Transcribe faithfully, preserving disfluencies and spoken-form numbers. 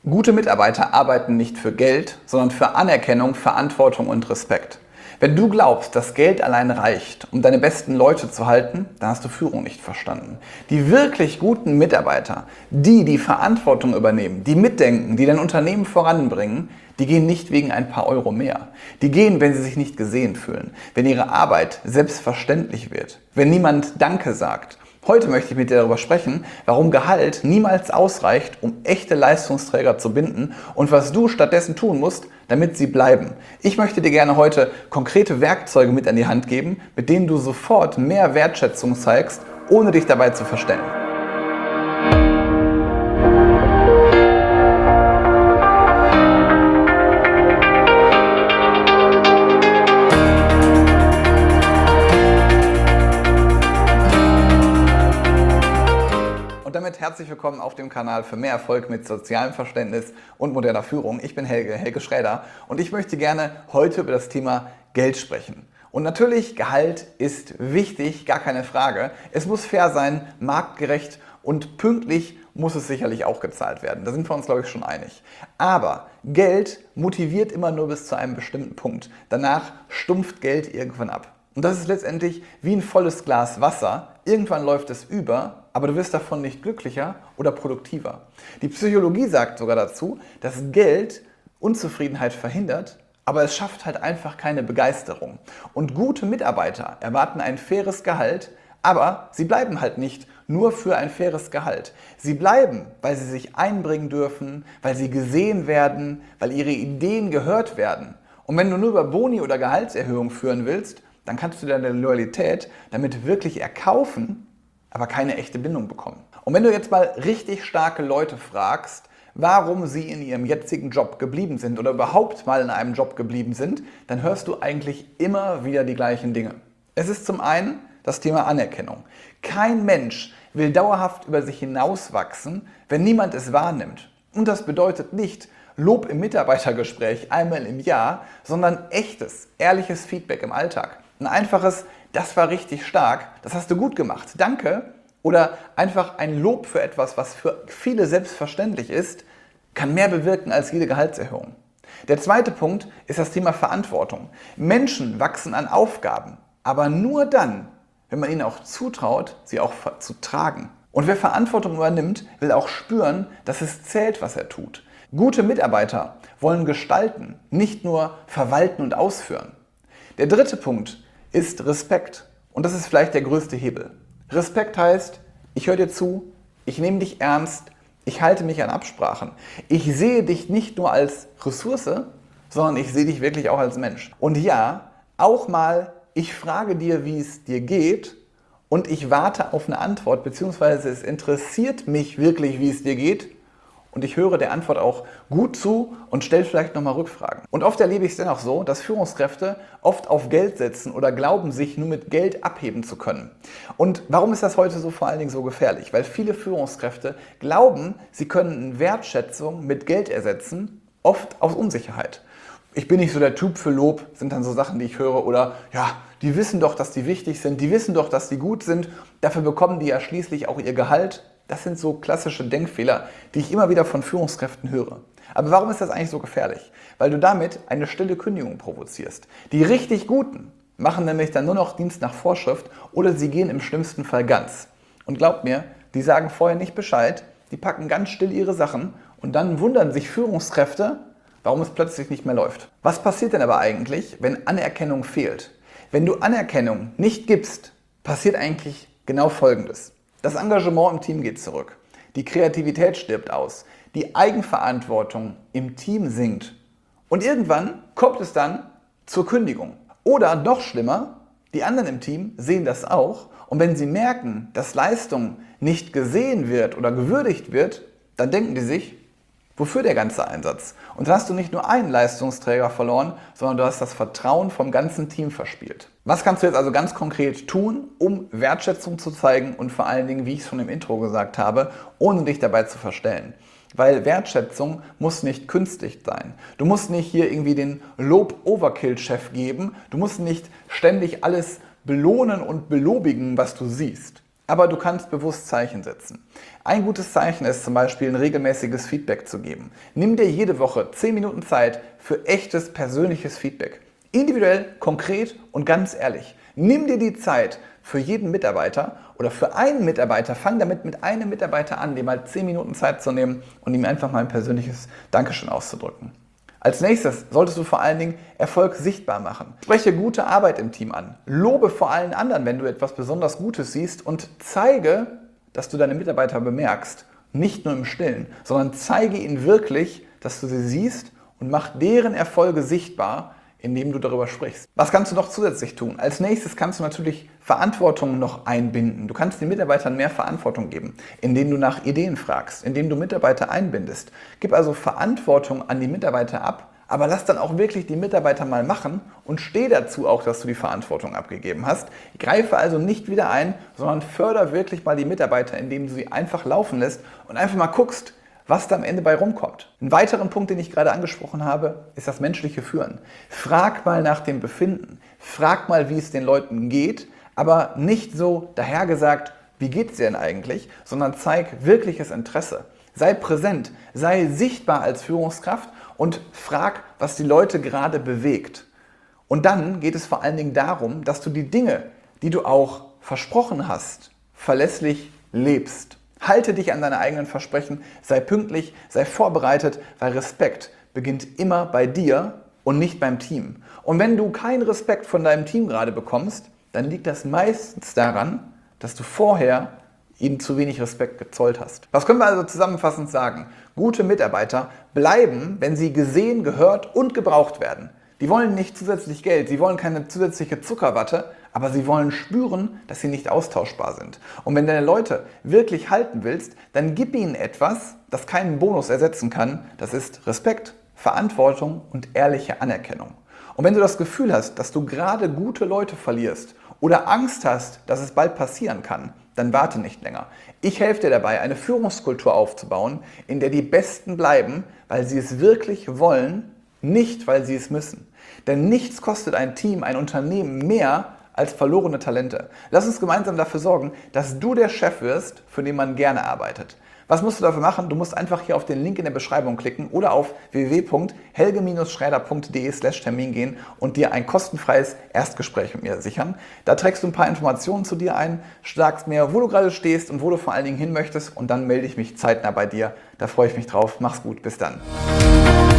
Gute Mitarbeiter arbeiten nicht für Geld, sondern für Anerkennung, Verantwortung und Respekt. Wenn du glaubst, dass Geld allein reicht, um deine besten Leute zu halten, dann hast du Führung nicht verstanden. Die wirklich guten Mitarbeiter, die die Verantwortung übernehmen, die mitdenken, die dein Unternehmen voranbringen, die gehen nicht wegen ein paar Euro mehr. Die gehen, wenn sie sich nicht gesehen fühlen, wenn ihre Arbeit selbstverständlich wird, wenn niemand Danke sagt. Heute möchte ich mit dir darüber sprechen, warum Gehalt niemals ausreicht, um echte Leistungsträger zu binden und was du stattdessen tun musst, damit sie bleiben. Ich möchte dir gerne heute konkrete Werkzeuge mit an die Hand geben, mit denen du sofort mehr Wertschätzung zeigst, ohne dich dabei zu verstellen. Und damit herzlich willkommen auf dem Kanal für mehr Erfolg mit sozialem Verständnis und moderner Führung. Ich bin Helge, Helge Schräder, und ich möchte gerne heute über das Thema Geld sprechen. Und natürlich, Gehalt ist wichtig, gar keine Frage. Es muss fair sein, marktgerecht und pünktlich muss es sicherlich auch gezahlt werden. Da sind wir uns, glaube ich, schon einig. Aber Geld motiviert immer nur bis zu einem bestimmten Punkt. Danach stumpft Geld irgendwann ab. Und das ist letztendlich wie ein volles Glas Wasser. Irgendwann läuft es über, aber du wirst davon nicht glücklicher oder produktiver. Die Psychologie sagt sogar dazu, dass Geld Unzufriedenheit verhindert, aber es schafft halt einfach keine Begeisterung. Und gute Mitarbeiter erwarten ein faires Gehalt, aber sie bleiben halt nicht nur für ein faires Gehalt. Sie bleiben, weil sie sich einbringen dürfen, weil sie gesehen werden, weil ihre Ideen gehört werden. Und wenn du nur über Boni oder Gehaltserhöhung führen willst, dann kannst du deine Loyalität damit wirklich erkaufen, aber keine echte Bindung bekommen. Und wenn du jetzt mal richtig starke Leute fragst, warum sie in ihrem jetzigen Job geblieben sind oder überhaupt mal in einem Job geblieben sind, dann hörst du eigentlich immer wieder die gleichen Dinge. Es ist zum einen das Thema Anerkennung. Kein Mensch will dauerhaft über sich hinauswachsen, wenn niemand es wahrnimmt. Und das bedeutet nicht Lob im Mitarbeitergespräch einmal im Jahr, sondern echtes, ehrliches Feedback im Alltag. Ein einfaches, das war richtig stark, das hast du gut gemacht, danke. Oder einfach ein Lob für etwas, was für viele selbstverständlich ist, kann mehr bewirken als jede Gehaltserhöhung. Der zweite Punkt ist das Thema Verantwortung. Menschen wachsen an Aufgaben, aber nur dann, wenn man ihnen auch zutraut, sie auch zu tragen. Und wer Verantwortung übernimmt, will auch spüren, dass es zählt, was er tut. Gute Mitarbeiter wollen gestalten, nicht nur verwalten und ausführen. Der dritte Punkt ist Respekt. Und das ist vielleicht der größte Hebel. Respekt heißt, ich höre dir zu, ich nehme dich ernst, ich halte mich an Absprachen. Ich sehe dich nicht nur als Ressource, sondern ich sehe dich wirklich auch als Mensch. Und ja, auch mal, ich frage dir, wie es dir geht, und ich warte auf eine Antwort, beziehungsweise es interessiert mich wirklich, wie es dir geht. Und ich höre der Antwort auch gut zu und stelle vielleicht nochmal Rückfragen. Und oft erlebe ich es dennoch so, dass Führungskräfte oft auf Geld setzen oder glauben, sich nur mit Geld abheben zu können. Und warum ist das heute so vor allen Dingen so gefährlich? Weil viele Führungskräfte glauben, sie können Wertschätzung mit Geld ersetzen, oft aus Unsicherheit. Ich bin nicht so der Typ für Lob, sind dann so Sachen, die ich höre. Oder ja, die wissen doch, dass die wichtig sind, die wissen doch, dass die gut sind. Dafür bekommen die ja schließlich auch ihr Gehalt. Das sind so klassische Denkfehler, die ich immer wieder von Führungskräften höre. Aber warum ist das eigentlich so gefährlich? Weil du damit eine stille Kündigung provozierst. Die richtig Guten machen nämlich dann nur noch Dienst nach Vorschrift oder sie gehen im schlimmsten Fall ganz. Und glaub mir, die sagen vorher nicht Bescheid, die packen ganz still ihre Sachen und dann wundern sich Führungskräfte, warum es plötzlich nicht mehr läuft. Was passiert denn aber eigentlich, wenn Anerkennung fehlt? Wenn du Anerkennung nicht gibst, passiert eigentlich genau Folgendes. Das Engagement im Team geht zurück, die Kreativität stirbt aus, die Eigenverantwortung im Team sinkt und irgendwann kommt es dann zur Kündigung. Oder noch schlimmer, die anderen im Team sehen das auch und wenn sie merken, dass Leistung nicht gesehen wird oder gewürdigt wird, dann denken die sich, wofür der ganze Einsatz? Und dann hast du nicht nur einen Leistungsträger verloren, sondern du hast das Vertrauen vom ganzen Team verspielt. Was kannst du jetzt also ganz konkret tun, um Wertschätzung zu zeigen und vor allen Dingen, wie ich es schon im Intro gesagt habe, ohne dich dabei zu verstellen? Weil Wertschätzung muss nicht künstlich sein. Du musst nicht hier irgendwie den Lob-Overkill-Chef geben. Du musst nicht ständig alles belohnen und belobigen, was du siehst. aber du kannst bewusst Zeichen setzen. Ein gutes Zeichen ist zum Beispiel, ein regelmäßiges Feedback zu geben. Nimm dir jede Woche zehn Minuten Zeit für echtes persönliches Feedback. Individuell, konkret und ganz ehrlich. Nimm dir die Zeit für jeden Mitarbeiter oder für einen Mitarbeiter. Fang damit mit einem Mitarbeiter an, dir mal zehn Minuten Zeit zu nehmen und ihm einfach mal ein persönliches Dankeschön auszudrücken. Als nächstes solltest du vor allen Dingen Erfolg sichtbar machen. Spreche gute Arbeit im Team an. Lobe vor allen anderen, wenn du etwas besonders Gutes siehst, und zeige, dass du deine Mitarbeiter bemerkst. Nicht nur im Stillen, sondern zeige ihnen wirklich, dass du sie siehst, und mach deren Erfolge sichtbar, indem du darüber sprichst. Was kannst du noch zusätzlich tun? Als nächstes kannst du natürlich Verantwortung noch einbinden. Du kannst den Mitarbeitern mehr Verantwortung geben, indem du nach Ideen fragst, indem du Mitarbeiter einbindest. Gib also Verantwortung an die Mitarbeiter ab, aber lass dann auch wirklich die Mitarbeiter mal machen und steh dazu auch, dass du die Verantwortung abgegeben hast. Greife also nicht wieder ein, sondern förder wirklich mal die Mitarbeiter, indem du sie einfach laufen lässt und einfach mal guckst, was da am Ende bei rumkommt. Ein weiterer Punkt, den ich gerade angesprochen habe, ist das menschliche Führen. Frag mal nach dem Befinden. Frag mal, wie es den Leuten geht, aber nicht so dahergesagt, wie geht es dir denn eigentlich, sondern zeig wirkliches Interesse. Sei präsent, sei sichtbar als Führungskraft und frag, was die Leute gerade bewegt. Und dann geht es vor allen Dingen darum, dass du die Dinge, die du auch versprochen hast, verlässlich lebst. Halte dich an deine eigenen Versprechen, sei pünktlich, sei vorbereitet, weil Respekt beginnt immer bei dir und nicht beim Team. Und wenn du keinen Respekt von deinem Team gerade bekommst, dann liegt das meistens daran, dass du vorher ihnen zu wenig Respekt gezollt hast. Was können wir also zusammenfassend sagen? Gute Mitarbeiter bleiben, wenn sie gesehen, gehört und gebraucht werden. Die wollen nicht zusätzlich Geld, sie wollen keine zusätzliche Zuckerwatte, aber sie wollen spüren, dass sie nicht austauschbar sind. Und wenn du deine Leute wirklich halten willst, dann gib ihnen etwas, das keinen Bonus ersetzen kann. Das ist Respekt, Verantwortung und ehrliche Anerkennung. Und wenn du das Gefühl hast, dass du gerade gute Leute verlierst oder Angst hast, dass es bald passieren kann, dann warte nicht länger. Ich helfe dir dabei, eine Führungskultur aufzubauen, in der die Besten bleiben, weil sie es wirklich wollen, nicht weil sie es müssen. Denn nichts kostet ein Team, ein Unternehmen mehr als verlorene Talente. Lass uns gemeinsam dafür sorgen, dass du der Chef wirst, für den man gerne arbeitet. Was musst du dafür machen? Du musst einfach hier auf den Link in der Beschreibung klicken oder auf w w w punkt helge schräder punkt de slash Termin gehen und dir ein kostenfreies Erstgespräch mit mir sichern. Da trägst du ein paar Informationen zu dir ein, sagst mir, wo du gerade stehst und wo du vor allen Dingen hin möchtest, und dann melde ich mich zeitnah bei dir. Da freue ich mich drauf. Mach's gut, bis dann.